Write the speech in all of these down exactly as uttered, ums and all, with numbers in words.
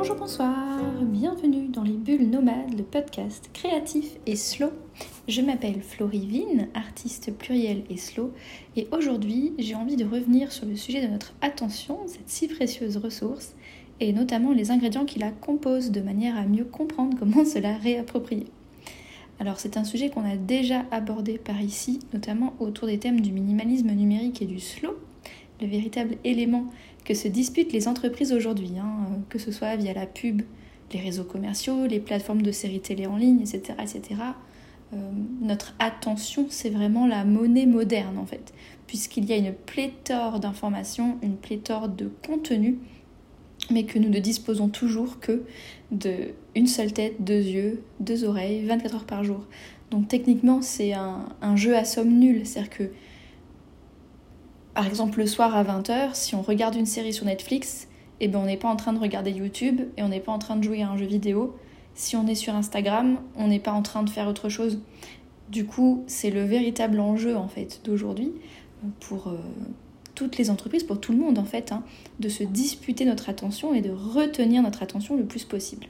Bonjour, bonsoir, bienvenue dans les Bulles Nomades, le podcast créatif et slow. Je m'appelle Florie Vine, artiste pluriel et slow, et aujourd'hui j'ai envie de revenir sur le sujet de notre attention, cette si précieuse ressource, et notamment les ingrédients qui la composent de manière à mieux comprendre comment se la réapproprier. Alors c'est un sujet qu'on a déjà abordé par ici, notamment autour des thèmes du minimalisme numérique et du slow, le véritable élément que se disputent les entreprises aujourd'hui, hein, que ce soit via la pub, les réseaux commerciaux, les plateformes de séries télé en ligne, et cetera et cetera. Euh, notre attention, c'est vraiment la monnaie moderne en fait, puisqu'il y a une pléthore d'informations, une pléthore de contenus, mais que nous ne disposons toujours que d'une seule tête, deux yeux, deux oreilles, vingt-quatre heures par jour. Donc techniquement, c'est un, un jeu à somme nulle, c'est-à-dire que par exemple, le soir à vingt heures, si on regarde une série sur Netflix, eh ben on n'est pas en train de regarder YouTube et on n'est pas en train de jouer à un jeu vidéo. Si on est sur Instagram, on n'est pas en train de faire autre chose. Du coup, c'est le véritable enjeu en fait d'aujourd'hui pour euh, toutes les entreprises, pour tout le monde en fait, hein, de se disputer notre attention et de retenir notre attention le plus possible.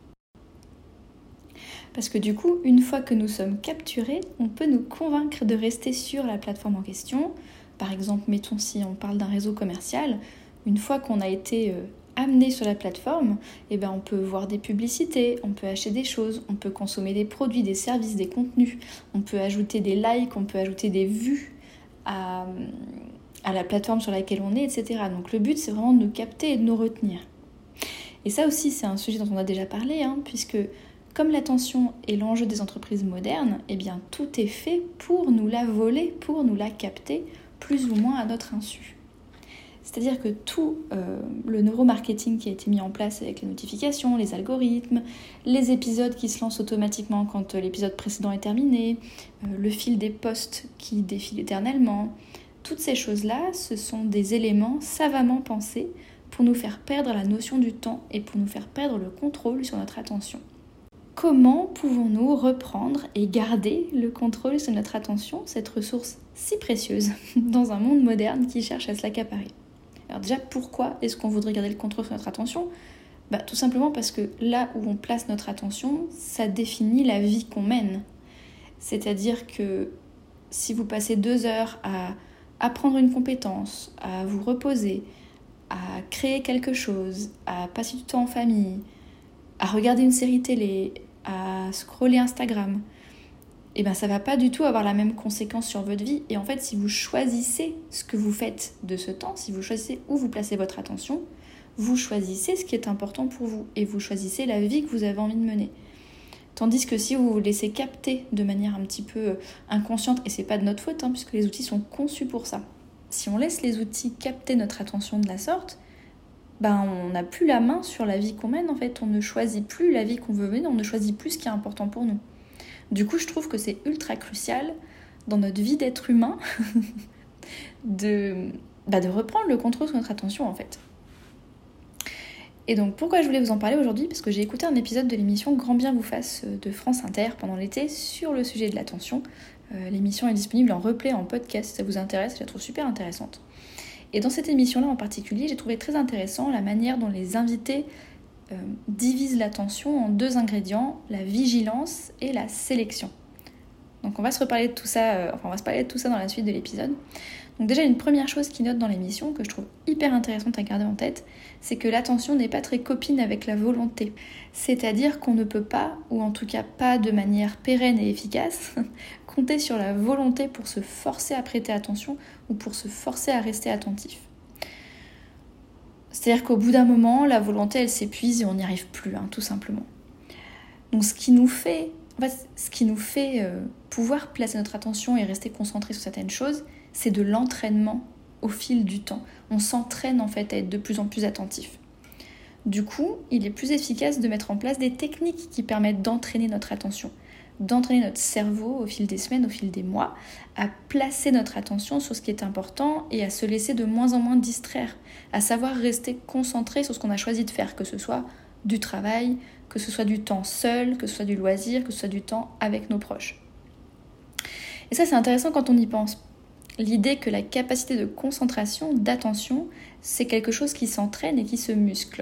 Parce que du coup, une fois que nous sommes capturés, on peut nous convaincre de rester sur la plateforme en question. Par exemple, mettons si on parle d'un réseau commercial, une fois qu'on a été euh, amené sur la plateforme, eh ben on peut voir des publicités, on peut acheter des choses, on peut consommer des produits, des services, des contenus, on peut ajouter des likes, on peut ajouter des vues à, à la plateforme sur laquelle on est, et cetera. Donc le but, c'est vraiment de nous capter et de nous retenir. Et ça aussi, c'est un sujet dont on a déjà parlé, hein, puisque comme l'attention est l'enjeu des entreprises modernes, eh bien tout est fait pour nous la voler, pour nous la capter, plus ou moins à notre insu. C'est-à-dire que tout euh, le neuromarketing qui a été mis en place avec les notifications, les algorithmes, les épisodes qui se lancent automatiquement quand euh, l'épisode précédent est terminé, euh, le fil des posts qui défile éternellement, toutes ces choses-là, ce sont des éléments savamment pensés pour nous faire perdre la notion du temps et pour nous faire perdre le contrôle sur notre attention. Comment pouvons-nous reprendre et garder le contrôle sur notre attention, cette ressource si précieuse, dans un monde moderne qui cherche à se l'accaparer ? Alors déjà, pourquoi est-ce qu'on voudrait garder le contrôle sur notre attention ? Bah, tout simplement parce que là où on place notre attention, ça définit la vie qu'on mène. C'est-à-dire que si vous passez deux heures à apprendre une compétence, à vous reposer, à créer quelque chose, à passer du temps en famille, à regarder une série télé, à scroller Instagram, et ben ça va pas du tout avoir la même conséquence sur votre vie. Et en fait, si vous choisissez ce que vous faites de ce temps, si vous choisissez où vous placez votre attention, vous choisissez ce qui est important pour vous et vous choisissez la vie que vous avez envie de mener. Tandis que si vous vous laissez capter de manière un petit peu inconsciente, et c'est pas de notre faute, hein, puisque les outils sont conçus pour ça, si on laisse les outils capter notre attention de la sorte, ben on n'a plus la main sur la vie qu'on mène en fait, on ne choisit plus la vie qu'on veut mener, on ne choisit plus ce qui est important pour nous. Du coup, je trouve que c'est ultra crucial dans notre vie d'être humain de, bah, de reprendre le contrôle sur notre attention en fait. Et donc pourquoi je voulais vous en parler aujourd'hui ? Parce que j'ai écouté un épisode de l'émission Grand Bien vous fasse de France Inter pendant l'été sur le sujet de l'attention. Euh, l'émission est disponible en replay, en podcast, si ça vous intéresse, je la trouve super intéressante. Et dans cette émission-là en particulier, j'ai trouvé très intéressant la manière dont les invités euh, divisent l'attention en deux ingrédients, la vigilance et la sélection. Donc on va se reparler de tout ça, euh, enfin on va se parler de tout ça dans la suite de l'épisode. Donc déjà une première chose qu'ils notent dans l'émission, que je trouve hyper intéressante à garder en tête, c'est que l'attention n'est pas très copine avec la volonté. C'est-à-dire qu'on ne peut pas, ou en tout cas pas de manière pérenne et efficace, compter sur la volonté pour se forcer à prêter attention ou pour se forcer à rester attentif. C'est-à-dire qu'au bout d'un moment, la volonté elle s'épuise et on n'y arrive plus, hein, tout simplement. Donc ce qui nous fait, en fait, ce qui nous fait euh, pouvoir placer notre attention et rester concentré sur certaines choses, c'est de l'entraînement au fil du temps. On s'entraîne en fait à être de plus en plus attentif. Du coup, il est plus efficace de mettre en place des techniques qui permettent d'entraîner notre attention, d'entraîner notre cerveau au fil des semaines, au fil des mois, à placer notre attention sur ce qui est important et à se laisser de moins en moins distraire, à savoir rester concentré sur ce qu'on a choisi de faire, que ce soit du travail, que ce soit du temps seul, que ce soit du loisir, que ce soit du temps avec nos proches. Et ça, c'est intéressant quand on y pense. L'idée que la capacité de concentration, d'attention, c'est quelque chose qui s'entraîne et qui se muscle.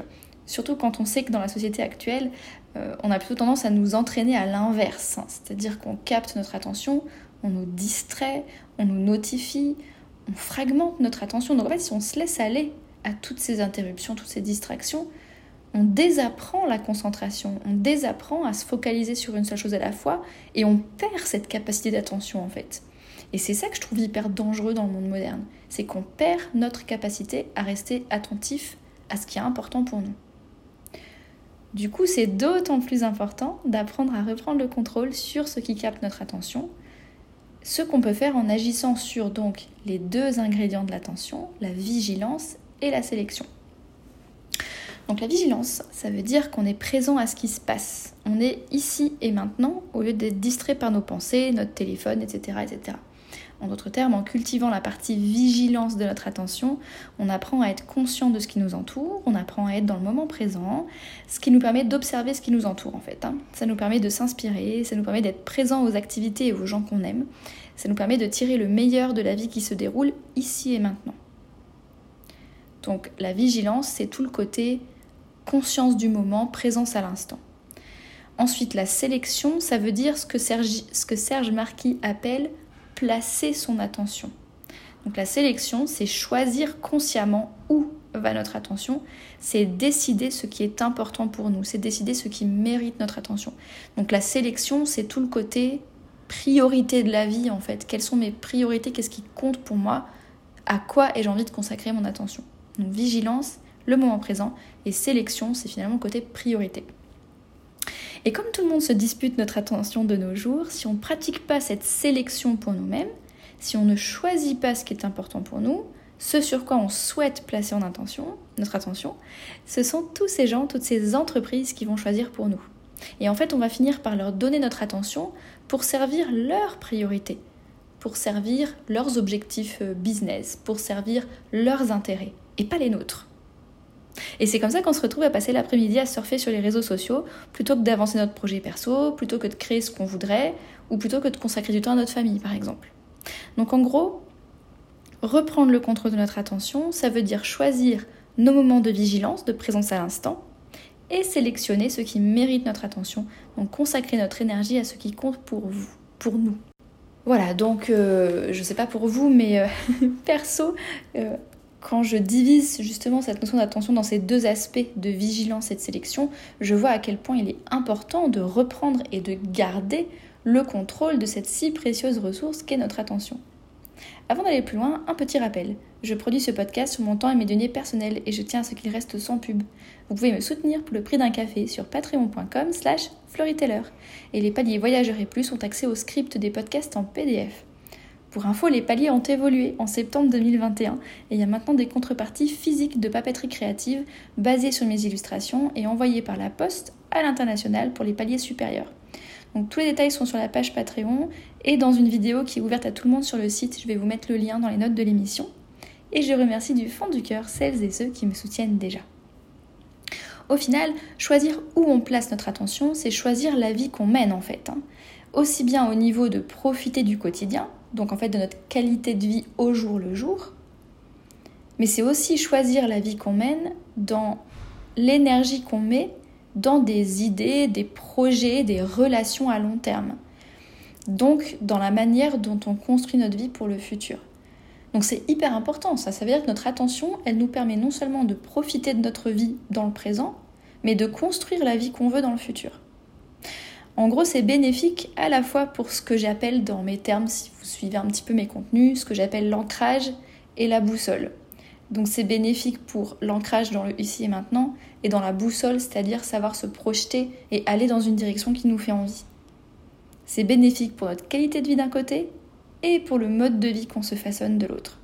Surtout quand on sait que dans la société actuelle, euh, on a plutôt tendance à nous entraîner à l'inverse. Hein. C'est-à-dire qu'on capte notre attention, on nous distrait, on nous notifie, on fragmente notre attention. Donc en fait, si on se laisse aller à toutes ces interruptions, toutes ces distractions, on désapprend la concentration, on désapprend à se focaliser sur une seule chose à la fois et on perd cette capacité d'attention en fait. Et c'est ça que je trouve hyper dangereux dans le monde moderne. C'est qu'on perd notre capacité à rester attentif à ce qui est important pour nous. Du coup, c'est d'autant plus important d'apprendre à reprendre le contrôle sur ce qui capte notre attention, ce qu'on peut faire en agissant sur donc les deux ingrédients de l'attention, la vigilance et la sélection. Donc la vigilance, ça veut dire qu'on est présent à ce qui se passe. On est ici et maintenant au lieu d'être distrait par nos pensées, notre téléphone, et cetera, et cetera. En d'autres termes, en cultivant la partie vigilance de notre attention, on apprend à être conscient de ce qui nous entoure, on apprend à être dans le moment présent, ce qui nous permet d'observer ce qui nous entoure en fait. Hein. Ça nous permet de s'inspirer, ça nous permet d'être présent aux activités et aux gens qu'on aime, ça nous permet de tirer le meilleur de la vie qui se déroule ici et maintenant. Donc la vigilance, c'est tout le côté conscience du moment, présence à l'instant. Ensuite, la sélection, ça veut dire ce que Serge, ce que Serge Marquis appelle placer son attention. Donc la sélection, c'est choisir consciemment où va notre attention, c'est décider ce qui est important pour nous, c'est décider ce qui mérite notre attention. Donc la sélection, c'est tout le côté priorité de la vie en fait. Quelles sont mes priorités, qu'est-ce qui compte pour moi, à quoi ai-je envie de consacrer mon attention. Donc vigilance, le moment présent, et sélection, c'est finalement le côté priorité. Et comme tout le monde se dispute notre attention de nos jours, si on ne pratique pas cette sélection pour nous-mêmes, si on ne choisit pas ce qui est important pour nous, ce sur quoi on souhaite placer en attention, notre attention, ce sont tous ces gens, toutes ces entreprises qui vont choisir pour nous. Et en fait, on va finir par leur donner notre attention pour servir leurs priorités, pour servir leurs objectifs business, pour servir leurs intérêts, et pas les nôtres. Et c'est comme ça qu'on se retrouve à passer l'après-midi à surfer sur les réseaux sociaux plutôt que d'avancer notre projet perso, plutôt que de créer ce qu'on voudrait ou plutôt que de consacrer du temps à notre famille par exemple. Donc en gros, reprendre le contrôle de notre attention, ça veut dire choisir nos moments de vigilance, de présence à l'instant et sélectionner ce qui mérite notre attention, donc consacrer notre énergie à ce qui compte pour vous, pour nous. Voilà, donc euh, je sais pas pour vous, mais euh, perso, euh, quand je divise justement cette notion d'attention dans ces deux aspects de vigilance et de sélection, je vois à quel point il est important de reprendre et de garder le contrôle de cette si précieuse ressource qu'est notre attention. Avant d'aller plus loin, un petit rappel. Je produis ce podcast sur mon temps et mes deniers personnels et je tiens à ce qu'il reste sans pub. Vous pouvez me soutenir pour le prix d'un café sur patreon.com slash floryteller et les paliers voyageurs et plus ont accès au script des podcasts en P D F. Pour info, les paliers ont évolué en septembre deux mille vingt et un et il y a maintenant des contreparties physiques de papeterie créative basées sur mes illustrations et envoyées par la poste à l'international pour les paliers supérieurs. Donc tous les détails sont sur la page Patreon et dans une vidéo qui est ouverte à tout le monde sur le site. Je vais vous mettre le lien dans les notes de l'émission. Et je remercie du fond du cœur celles et ceux qui me soutiennent déjà. Au final, choisir où on place notre attention, c'est choisir la vie qu'on mène en fait. Hein. Aussi bien au niveau de profiter du quotidien, donc en fait de notre qualité de vie au jour le jour, mais c'est aussi choisir la vie qu'on mène dans l'énergie qu'on met dans des idées, des projets, des relations à long terme. Donc dans la manière dont on construit notre vie pour le futur. Donc c'est hyper important, ça, ça veut dire que notre attention, elle nous permet non seulement de profiter de notre vie dans le présent, mais de construire la vie qu'on veut dans le futur. En gros, c'est bénéfique à la fois pour ce que j'appelle dans mes termes, si vous suivez un petit peu mes contenus, ce que j'appelle l'ancrage et la boussole. Donc c'est bénéfique pour l'ancrage dans le ici et maintenant et dans la boussole, c'est-à-dire savoir se projeter et aller dans une direction qui nous fait envie. C'est bénéfique pour notre qualité de vie d'un côté et pour le mode de vie qu'on se façonne de l'autre.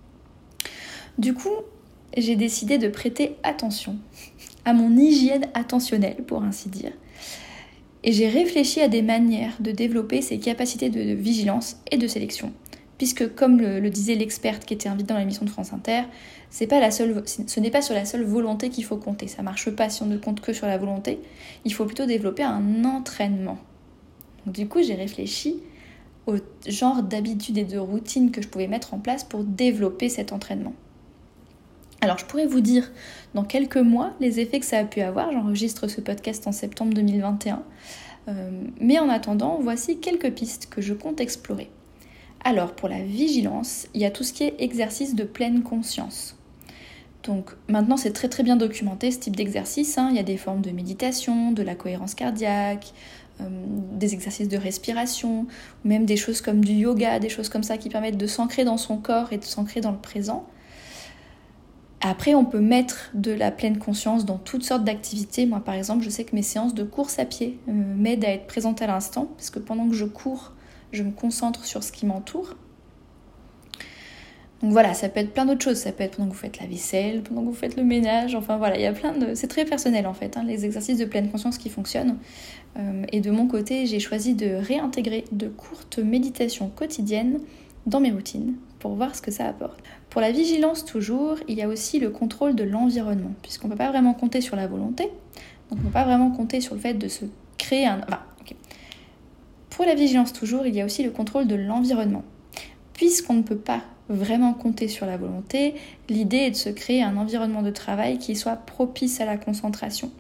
Du coup, j'ai décidé de prêter attention à mon hygiène attentionnelle, pour ainsi dire. Et j'ai réfléchi à des manières de développer ces capacités de vigilance et de sélection. Puisque, comme le, le disait l'experte qui était invitée dans l'émission de France Inter, c'est pas la seule, ce n'est pas sur la seule volonté qu'il faut compter. Ça marche pas si on ne compte que sur la volonté. Il faut plutôt développer un entraînement. Donc, du coup, j'ai réfléchi au genre d'habitudes et de routines que je pouvais mettre en place pour développer cet entraînement. Alors je pourrais vous dire dans quelques mois les effets que ça a pu avoir, j'enregistre ce podcast en septembre deux mille vingt et un, euh, mais en attendant, voici quelques pistes que je compte explorer. Alors pour la vigilance, il y a tout ce qui est exercice de pleine conscience. Donc maintenant c'est très très bien documenté ce type d'exercice, hein. Il y a des formes de méditation, de la cohérence cardiaque, euh, des exercices de respiration, ou même des choses comme du yoga, des choses comme ça qui permettent de s'ancrer dans son corps et de s'ancrer dans le présent. Après on peut mettre de la pleine conscience dans toutes sortes d'activités. Moi par exemple je sais que mes séances de course à pied euh, m'aident à être présente à l'instant, parce que pendant que je cours, je me concentre sur ce qui m'entoure. Donc voilà, ça peut être plein d'autres choses, ça peut être pendant que vous faites la vaisselle, pendant que vous faites le ménage, enfin voilà, il y a plein de... C'est très personnel en fait, hein, les exercices de pleine conscience qui fonctionnent. Euh, et de mon côté, j'ai choisi de réintégrer de courtes méditations quotidiennes dans mes routines pour voir ce que ça apporte. Pour la vigilance toujours, il y a aussi le contrôle de l'environnement, puisqu'on ne peut pas vraiment compter sur la volonté, donc on ne peut pas vraiment compter sur le fait de se créer un... Enfin, ok. Pour la vigilance toujours, il y a aussi le contrôle de l'environnement. Puisqu'on ne peut pas vraiment compter sur la volonté, l'idée est de se créer un environnement de travail qui soit propice à la concentration.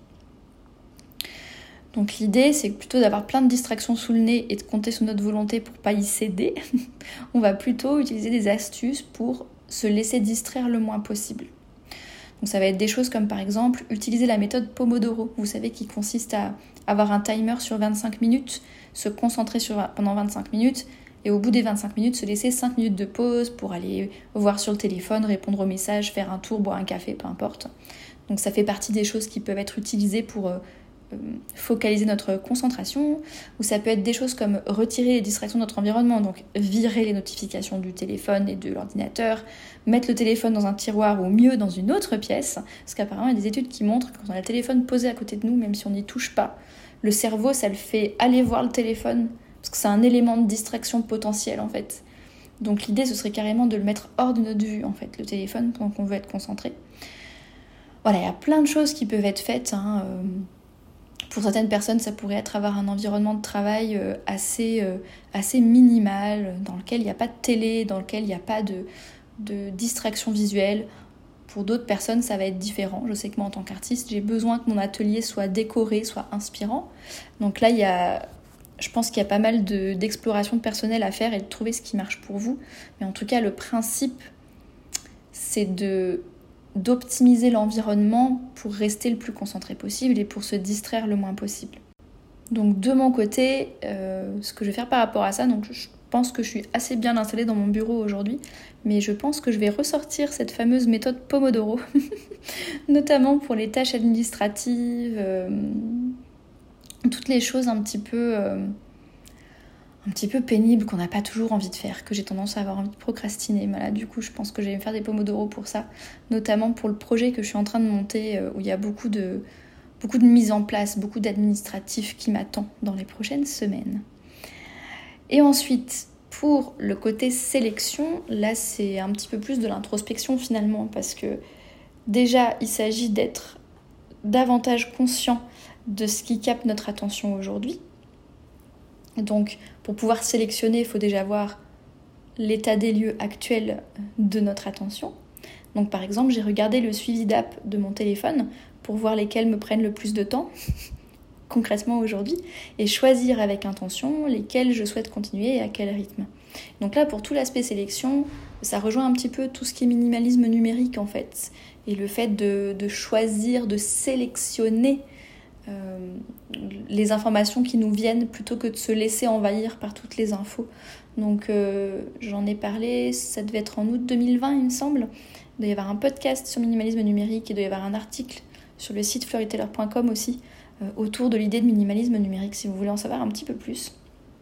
Donc l'idée, c'est plutôt d'avoir plein de distractions sous le nez et de compter sur notre volonté pour pas y céder. On va plutôt utiliser des astuces pour se laisser distraire le moins possible. Donc ça va être des choses comme par exemple utiliser la méthode Pomodoro, vous savez, qui consiste à avoir un timer sur vingt-cinq minutes, se concentrer sur, pendant vingt-cinq minutes, et au bout des vingt-cinq minutes, se laisser cinq minutes de pause pour aller voir sur le téléphone, répondre aux messages, faire un tour, boire un café, peu importe. Donc ça fait partie des choses qui peuvent être utilisées pour euh, focaliser notre concentration, ou ça peut être des choses comme retirer les distractions de notre environnement, donc virer les notifications du téléphone et de l'ordinateur, mettre le téléphone dans un tiroir ou mieux dans une autre pièce, parce qu'apparemment il y a des études qui montrent que quand on a le téléphone posé à côté de nous, même si on n'y touche pas, le cerveau ça le fait aller voir le téléphone, parce que c'est un élément de distraction potentiel en fait. Donc l'idée ce serait carrément de le mettre hors de notre vue en fait, le téléphone, pendant qu'on veut être concentré. Voilà, il y a plein de choses qui peuvent être faites, hein. Pour certaines personnes ça pourrait être avoir un environnement de travail assez, assez minimal, dans lequel il n'y a pas de télé, dans lequel il n'y a pas de, de distraction visuelle. Pour d'autres personnes ça va être différent. Je sais que moi en tant qu'artiste j'ai besoin que mon atelier soit décoré, soit inspirant. Donc là il y a... Je pense qu'il y a pas mal de, d'exploration de personnel à faire et de trouver ce qui marche pour vous. Mais en tout cas, le principe, c'est de, d'optimiser l'environnement pour rester le plus concentré possible et pour se distraire le moins possible. Donc de mon côté, euh, ce que je vais faire par rapport à ça, donc je pense que je suis assez bien installée dans mon bureau aujourd'hui, mais je pense que je vais ressortir cette fameuse méthode Pomodoro, notamment pour les tâches administratives... Euh, toutes les choses un petit peu euh, un petit peu pénibles qu'on n'a pas toujours envie de faire, que j'ai tendance à avoir envie de procrastiner. Voilà, du coup je pense que je vais me faire des pomodoro pour ça, notamment pour le projet que je suis en train de monter, euh, où il y a beaucoup de, beaucoup de mise en place, beaucoup d'administratifs qui m'attend dans les prochaines semaines. Et ensuite, pour le côté sélection, là c'est un petit peu plus de l'introspection finalement, parce que déjà il s'agit d'être davantage conscient de ce qui capte notre attention aujourd'hui. Donc, pour pouvoir sélectionner, il faut déjà voir l'état des lieux actuel de notre attention. Donc, par exemple, j'ai regardé le suivi d'app de mon téléphone pour voir lesquels me prennent le plus de temps, concrètement aujourd'hui, et choisir avec intention lesquels je souhaite continuer et à quel rythme. Donc là, pour tout l'aspect sélection, ça rejoint un petit peu tout ce qui est minimalisme numérique, en fait, et le fait de, de choisir, de sélectionner Euh, les informations qui nous viennent plutôt que de se laisser envahir par toutes les infos. Donc euh, j'en ai parlé, ça devait être en août deux mille vingt il me semble. Il doit y avoir un podcast sur minimalisme numérique, il doit y avoir un article sur le site fleurytaylor point com aussi euh, autour de l'idée de minimalisme numérique si vous voulez en savoir un petit peu plus.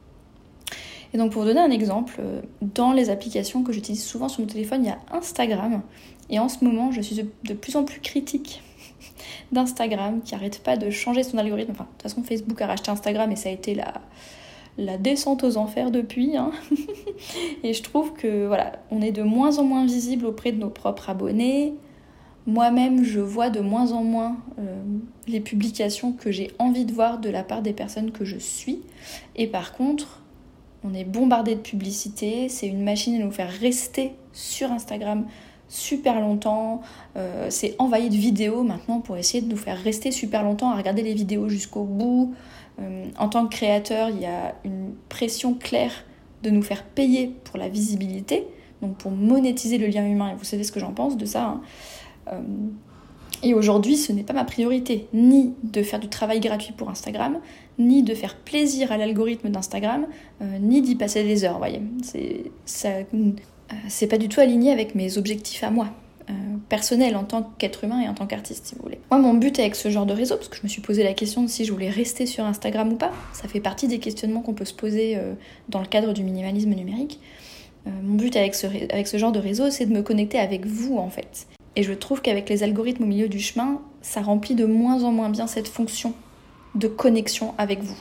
Et donc pour vous donner un exemple, euh, dans les applications que j'utilise souvent sur mon téléphone, il y a Instagram, et en ce moment je suis de, de plus en plus critique d'Instagram qui arrête pas de changer son algorithme. Enfin, de toute façon, Facebook a racheté Instagram et ça a été la, la descente aux enfers depuis. Hein. Et je trouve que voilà, on est de moins en moins visible auprès de nos propres abonnés. Moi-même, je vois de moins en moins euh, les publications que j'ai envie de voir de la part des personnes que je suis. Et par contre, on est bombardé de publicité. C'est une machine à nous faire rester sur Instagram super longtemps, euh, c'est envahi de vidéos maintenant pour essayer de nous faire rester super longtemps à regarder les vidéos jusqu'au bout. Euh, en tant que créateur, il y a une pression claire de nous faire payer pour la visibilité, donc pour monétiser le lien humain, et vous savez ce que j'en pense de ça. Hein. Euh, et aujourd'hui, ce n'est pas ma priorité, ni de faire du travail gratuit pour Instagram, ni de faire plaisir à l'algorithme d'Instagram, euh, ni d'y passer des heures, vous voyez. C'est, ça, euh, c'est pas du tout aligné avec mes objectifs à moi, euh, personnels en tant qu'être humain et en tant qu'artiste, si vous voulez. Moi, mon but avec ce genre de réseau, parce que je me suis posé la question de si je voulais rester sur Instagram ou pas, ça fait partie des questionnements qu'on peut se poser euh, dans le cadre du minimalisme numérique. Euh, mon but avec ce, avec ce genre de réseau, c'est de me connecter avec vous, en fait. Et je trouve qu'avec les algorithmes au milieu du chemin, ça remplit de moins en moins bien cette fonction de connexion avec vous.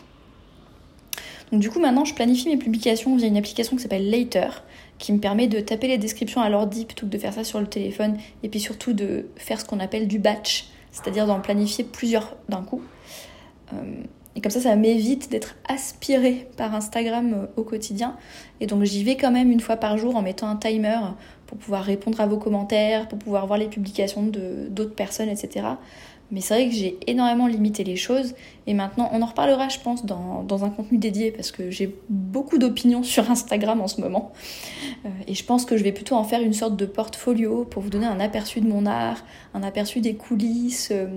Donc du coup, maintenant, je planifie mes publications via une application qui s'appelle Later, qui me permet de taper les descriptions à l'ordi plutôt que de faire ça sur le téléphone, et puis surtout de faire ce qu'on appelle du batch, c'est-à-dire d'en planifier plusieurs d'un coup. Euh, et comme ça, ça m'évite d'être aspirée par Instagram au quotidien. Et donc j'y vais quand même une fois par jour en mettant un timer pour pouvoir répondre à vos commentaires, pour pouvoir voir les publications de, d'autres personnes, et cetera. Mais c'est vrai que j'ai énormément limité les choses. Et maintenant, on en reparlera, je pense, dans, dans un contenu dédié, parce que j'ai beaucoup d'opinions sur Instagram en ce moment. Euh, et je pense que je vais plutôt en faire une sorte de portfolio pour vous donner un aperçu de mon art, un aperçu des coulisses, euh,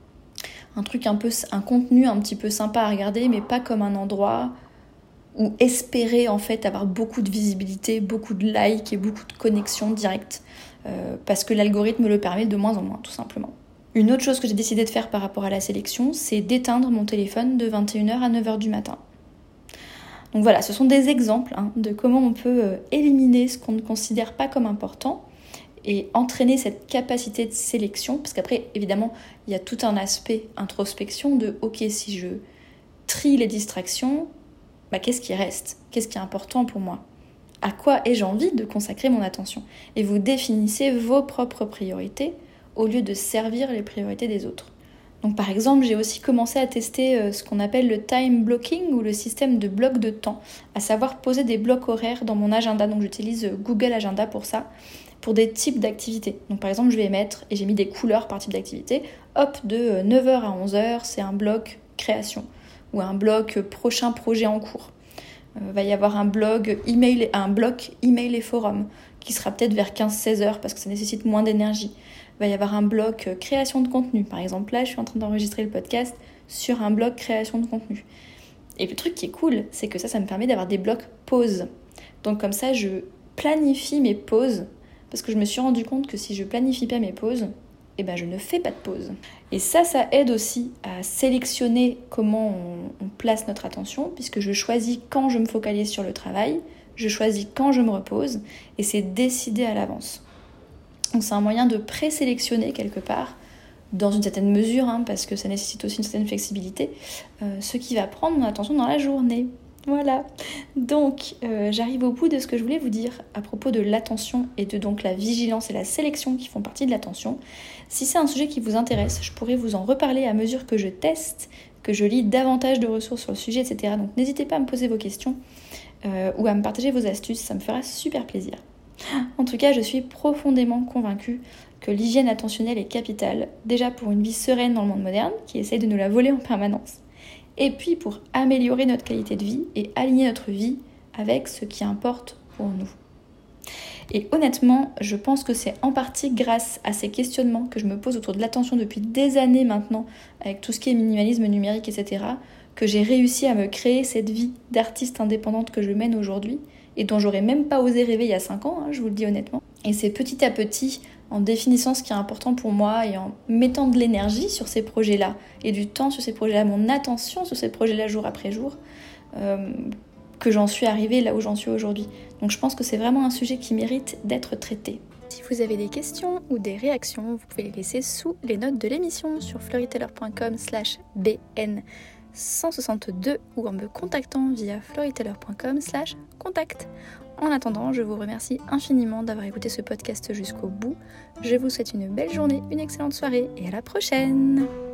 un truc un peu, un contenu un petit peu sympa à regarder, mais pas comme un endroit où espérer en fait avoir beaucoup de visibilité, beaucoup de likes et beaucoup de connexions directes, euh, parce que l'algorithme le permet de moins en moins, tout simplement. Une autre chose que j'ai décidé de faire par rapport à la sélection, c'est d'éteindre mon téléphone de vingt et une heures à neuf heures du matin. Donc voilà, ce sont des exemples hein, de comment on peut euh, éliminer ce qu'on ne considère pas comme important et entraîner cette capacité de sélection, parce qu'après, évidemment, il y a tout un aspect introspection de « ok, si je trie les distractions, bah, qu'est-ce qui reste ? Qu'est-ce qui est important pour moi ? À quoi ai-je envie de consacrer mon attention ?» Et vous définissez vos propres priorités au lieu de servir les priorités des autres. Donc par exemple, j'ai aussi commencé à tester ce qu'on appelle le time blocking ou le système de bloc de temps, à savoir poser des blocs horaires dans mon agenda. Donc j'utilise Google Agenda pour ça, pour des types d'activités. Donc par exemple, je vais mettre, et j'ai mis des couleurs par type d'activité, hop, de neuf heures à onze heures, c'est un bloc création, ou un bloc prochain projet en cours. Il euh, va y avoir un blog email, un bloc email et forum, qui sera peut-être vers quinze seize heures, parce que ça nécessite moins d'énergie. Il va y avoir un bloc création de contenu. Par exemple, là, je suis en train d'enregistrer le podcast sur un bloc création de contenu. Et le truc qui est cool, c'est que ça, ça me permet d'avoir des blocs pauses. Donc comme ça, je planifie mes pauses, parce que je me suis rendu compte que si je planifie pas mes pauses, eh ben, je ne fais pas de pause. Et ça, ça aide aussi à sélectionner comment on, on place notre attention, puisque je choisis quand je me focalise sur le travail, je choisis quand je me repose, et c'est décidé à l'avance. Donc c'est un moyen de présélectionner quelque part, dans une certaine mesure, hein, parce que ça nécessite aussi une certaine flexibilité, euh, ce qui va prendre mon attention dans la journée. Voilà. Donc euh, j'arrive au bout de ce que je voulais vous dire à propos de l'attention et de donc la vigilance et la sélection qui font partie de l'attention. Si c'est un sujet qui vous intéresse, je pourrais vous en reparler à mesure que je teste, que je lis davantage de ressources sur le sujet, et cetera. Donc n'hésitez pas à me poser vos questions euh, ou à me partager vos astuces, ça me fera super plaisir. En tout cas, je suis profondément convaincue que l'hygiène attentionnelle est capitale, déjà pour une vie sereine dans le monde moderne, qui essaye de nous la voler en permanence, et puis pour améliorer notre qualité de vie et aligner notre vie avec ce qui importe pour nous. Et honnêtement, je pense que c'est en partie grâce à ces questionnements que je me pose autour de l'attention depuis des années maintenant, avec tout ce qui est minimalisme numérique, et cetera, que j'ai réussi à me créer cette vie d'artiste indépendante que je mène aujourd'hui, et dont j'aurais même pas osé rêver il y a cinq ans, hein, je vous le dis honnêtement. Et c'est petit à petit, en définissant ce qui est important pour moi et en mettant de l'énergie sur ces projets-là, et du temps sur ces projets-là, mon attention sur ces projets-là jour après jour, euh, que j'en suis arrivée là où j'en suis aujourd'hui. Donc je pense que c'est vraiment un sujet qui mérite d'être traité. Si vous avez des questions ou des réactions, vous pouvez les laisser sous les notes de l'émission sur floriteller.com slash bn cent soixante-deux ou en me contactant via floriteller.com slash contact. En attendant, je vous remercie infiniment d'avoir écouté ce podcast jusqu'au bout. Je vous souhaite une belle journée, une excellente soirée et à la prochaine!